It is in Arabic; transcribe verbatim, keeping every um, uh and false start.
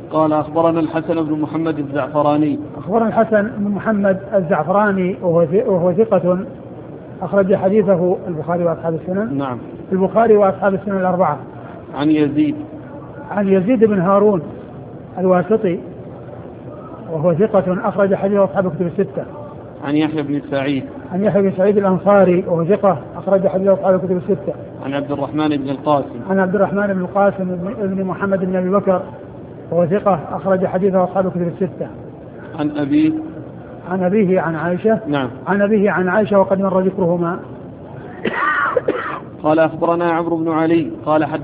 قال أخبرنا الحسن بن محمد الزعفراني. أخبرنا الحسن بن محمد الزعفراني وهو وهو ثقة أخرج حديثه البخاري وأصحاب السنن. نعم. البخاري وأصحاب السنن الأربعة. عن يزيد عن يزيد بن هارون الواسطي وهو ثقة أخرج حديثه أصحاب الكتب الستة. عن يحيى بن سعيد. عن يحيى بن سعيد الأنصاري وهو ثقة أخرج حديثه أصحاب الكتب الستة. عن عبد الرحمن بن القاسم. عن عبد الرحمن بن القاسم بن محمد بن أبي بكر وهو ثقة أخرج حديثه أصحاب الكتب الستة. عن أبيه. عن أبيه عن عائشة. نعم. عن أبيه عن عائشة وقد مر ذكرهما. قال أخبرنا عمرو بن علي قال حدثنا